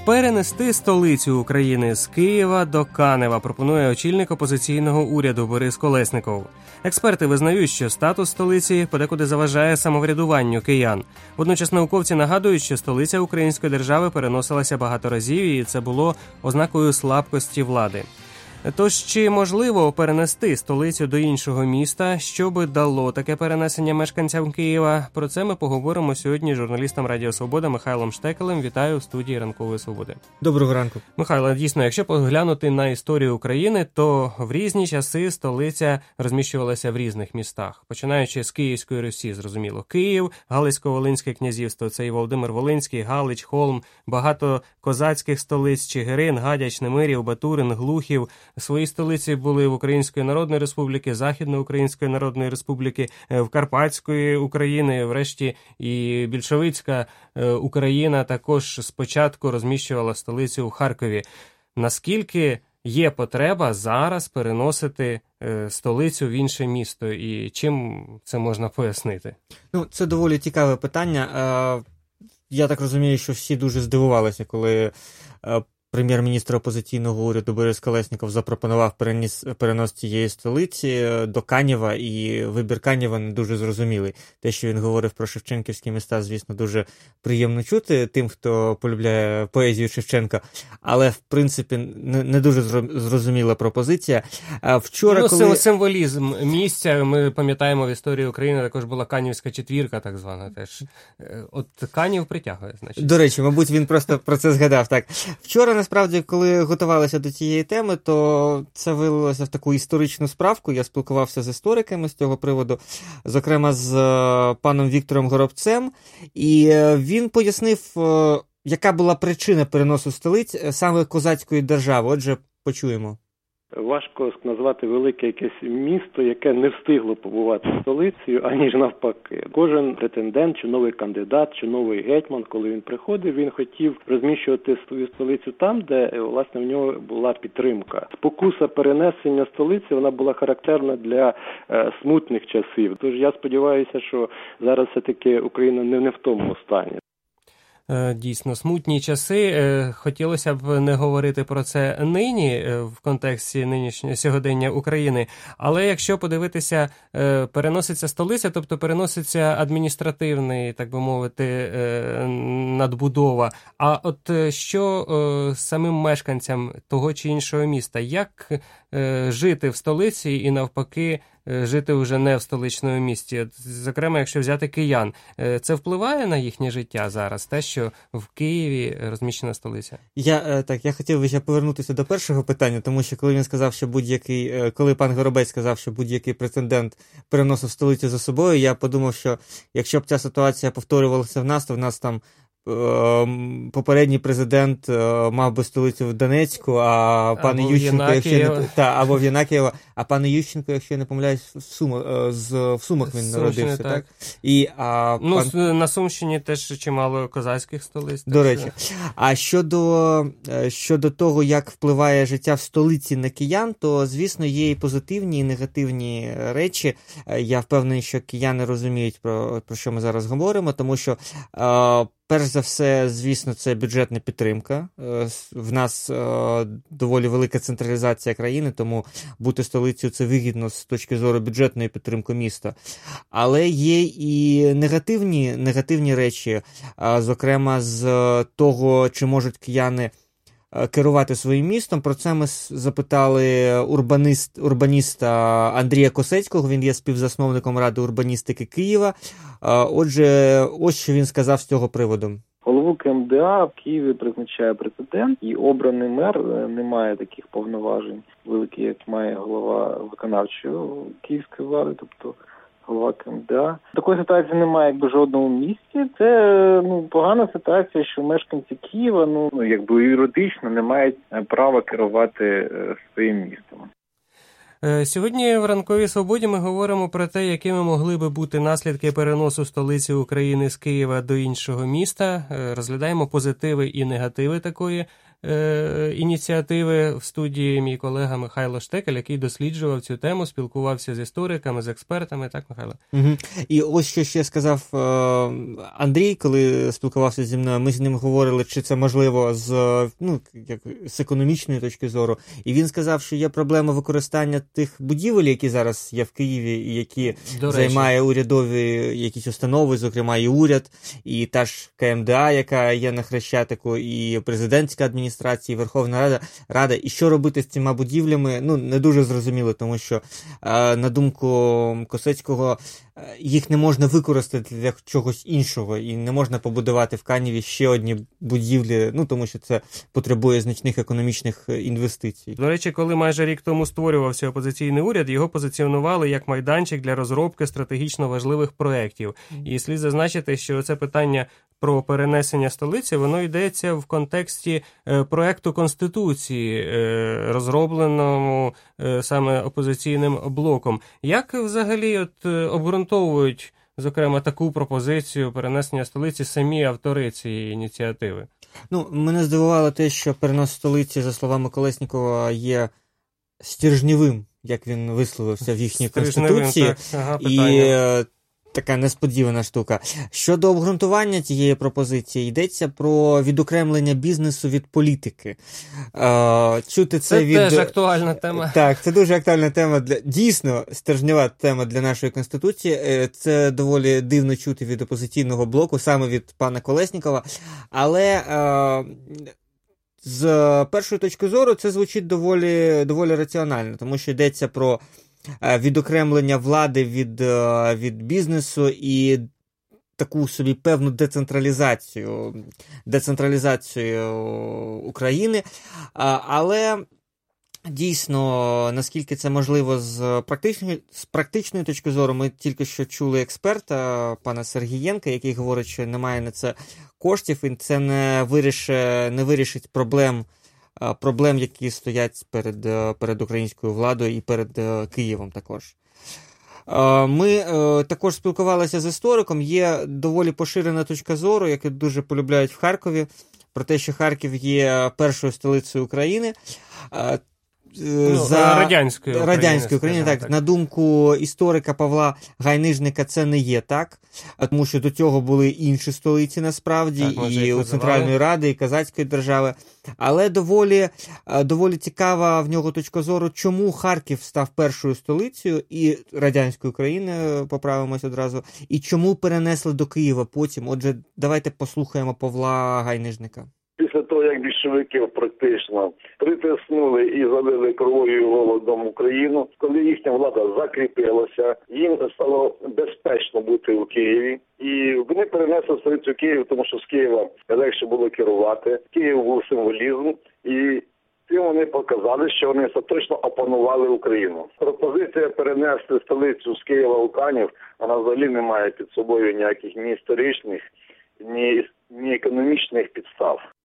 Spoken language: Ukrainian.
Перенести столицю України з Києва до Канева пропонує очільник опозиційного уряду Борис Колесніков. Експерти визнають, що статус столиці подекуди заважає самоврядуванню киян. Водночас науковці нагадують, що столиця української держави переносилася багато разів, і це було ознакою слабкості влади. Тож, чи можливо перенести столицю до іншого міста? Що би дало таке перенесення мешканцям Києва? Про це ми поговоримо сьогодні з журналістом Радіо Свобода Михайлом Штекелем. Вітаю в студії Ранкової Свободи. Доброго ранку. Михайло, дійсно, якщо поглянути на історію України, то в різні часи столиця розміщувалася в різних містах. Починаючи з Київської Русі, зрозуміло, Київ, Галицько-Волинське князівство, це і Володимир Волинський, Галич, Холм, багато козацьких столиць, Чигирин, Гадяч, Немирів, Батурин, Глухів. Свої столиці були в Української Народної Республіки, Західноукраїнської Народної Республіки, в Карпатської України, врешті і більшовицька Україна також спочатку розміщувала столицю у Харкові. Наскільки є потреба зараз переносити столицю в інше місто і чим це можна пояснити? Це доволі цікаве питання. Я так розумію, що всі дуже здивувалися, коли прем'єр-міністр опозиційного уряду Борис Колесніков запропонував перенос цієї столиці до Канєва, і вибір Канєва не дуже зрозумілий. Те, що він говорив про шевченківські міста, звісно, дуже приємно чути тим, хто полюбляє поезію Шевченка, але, в принципі, не дуже зрозуміла пропозиція. Вчора, символізм місця, ми пам'ятаємо, в історії України також була Канівська четвірка, так звана теж. От Канів притягує, значить. До речі, мабуть, він просто про це згадав, так. Вчора, насправді, коли готувалися до цієї теми, то це вилилося в таку історичну справку. Я спілкувався з істориками з цього приводу, зокрема з паном Віктором Горобцем, і він пояснив, яка була причина переносу столиць саме козацької держави. Отже, почуємо. Важко назвати велике якесь місто, яке не встигло побувати столицею, аніж навпаки. Кожен претендент, чи новий кандидат, чи новий гетьман, коли він приходив, він хотів розміщувати свою столицю там, де, власне, в нього була підтримка. Спокуса перенесення столиці, вона була характерна для смутних часів. Тож я сподіваюся, що зараз все-таки Україна не в тому стані. Дійсно, смутні часи. Хотілося б не говорити про це нині, в контексті нинішнього сьогодення України. Але якщо подивитися, переноситься столиця, тобто переноситься адміністративний, так би мовити, надбудова. А от що самим мешканцям того чи іншого міста? Як жити в столиці і навпаки жити вже не в столичному місті? От, зокрема, якщо взяти киян, це впливає на їхнє життя зараз, те, що в Києві розміщена столиця? Я хотів би ще повернутися до першого питання, тому що коли він сказав, що коли пан Горобець сказав, що будь-який претендент переносив столицю за собою, я подумав, що якщо б ця ситуація повторювалася в нас, то в нас там попередній президент мав би столицю в Донецьку, а пан Ющенко, або в Янакієво, а пан Ющенко, якщо я не помиляюсь, в Сумах він народився, так? На Сумщині теж чимало козацьких столиць. До речі. А щодо того, як впливає життя в столиці на киян, то, звісно, є і позитивні, і негативні речі. Я впевнений, що кияни розуміють, про що ми зараз говоримо, тому що перш за все, звісно, це бюджетна підтримка. В нас доволі велика централізація країни, тому бути столицею – це вигідно з точки зору бюджетної підтримки міста. Але є і негативні речі, зокрема з того, чи можуть кияни керувати своїм містом. Про це ми запитали урбаніста Андрія Косецького, він є співзасновником Ради урбаністики Києва. Отже, ось що він сказав з цього приводу. Голову КМДА в Києві призначає президент, і обраний мер не має таких повноважень великих, як має голова виконавчої київської влади, тобто голова КМДА. Такої ситуації немає в жодному місті. Це погана ситуація, що мешканці Києва юридично не мають права керувати своїм містом. Сьогодні в Ранковій Свободі ми говоримо про те, якими могли би бути наслідки переносу столиці України з Києва до іншого міста. Розглядаємо позитиви і негативи такої ініціативи в студії мій колега Михайло Штекель, який досліджував цю тему, спілкувався з істориками, з експертами. Так, Михайло? Угу. І ось що ще сказав Андрій, коли спілкувався зі мною. Ми з ним говорили, чи це можливо з економічної точки зору. І він сказав, що є проблема використання тих будівель, які зараз є в Києві, і які займає урядові якісь установи, зокрема і уряд, і та ж КМДА, яка є на Хрещатику, і президентська адміністрація, і Верховна Рада. І що робити з цими будівлями, не дуже зрозуміло, тому що, на думку Косецького, їх не можна використати для чогось іншого, і не можна побудувати в Каневі ще одні будівлі, тому що це потребує значних економічних інвестицій. До речі, коли майже рік тому створювався опозиційний уряд, його позиціонували як майданчик для розробки стратегічно важливих проєктів. І слід зазначити, що це питання про перенесення столиці, воно йдеться в контексті проекту Конституції, розробленому саме опозиційним блоком. Як взагалі обґрунтовують, зокрема, таку пропозицію перенесення столиці самі автори цієї ініціативи? Мене здивувало те, що перенос столиці, за словами Колеснікова, є стержневим, як він висловився в їхній Конституції. І така несподівана штука. Щодо обґрунтування цієї пропозиції, йдеться про відокремлення бізнесу від політики. Чути це теж актуальна тема. Так, це дуже актуальна тема, дійсно стержнева тема для нашої Конституції. Це доволі дивно чути від опозиційного блоку, саме від пана Колеснікова. Але з першої точки зору це звучить доволі раціонально, тому що йдеться про відокремлення влади від бізнесу і таку собі певну децентралізацію України. Але дійсно, наскільки це можливо з практичної точки зору, ми тільки що чули експерта, пана Сергієнка, який говорить, що немає на це коштів, і це не вирішить проблем, які стоять перед українською владою і перед Києвом також. Ми також спілкувалися з істориком. Є доволі поширена точка зору, яку дуже полюбляють в Харкові, про те, що Харків є першою столицею України. Радянської України, так. На думку історика Павла Гайнижника, це не є так, тому що до цього були інші столиці насправді, так, і у Центральної Ради, і Казацької держави. Але доволі цікава в нього точка зору, чому Харків став першою столицею і радянської України, поправимось одразу, і чому перенесли до Києва потім. Отже, давайте послухаємо Павла Гайнижника. Після того, як більшовиків практично притиснули і залили кров'ю і голодом Україну, коли їхня влада закріпилася, їм стало безпечно бути у Києві. І вони перенесли столицю Київ, тому що з Києва легше було керувати. Київ був символізм, і цим вони показали, що вони остаточно опанували Україну. Пропозиція перенести столицю з Києва у Канів, вона взагалі не має під собою ніяких ні історичних, ні економічних підстав.